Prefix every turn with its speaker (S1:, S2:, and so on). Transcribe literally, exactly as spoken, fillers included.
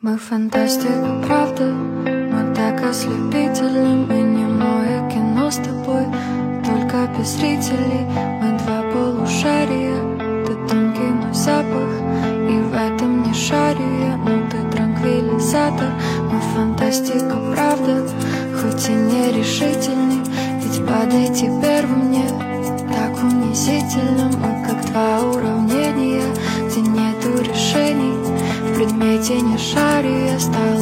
S1: Мы фантастика, правда? Мы так ослепительны. Мы немое кино с тобой, только без зрителей. Мы два полушария. Ты тонкий мой запах, и в этом не шарю я. Но ты транквилизатор. Мы фантастика, правда? Хоть и нерешительный, ведь падайте первым мне так унизительно. Мы как два уравнения, где нету решений. В предмете не шарю я, стала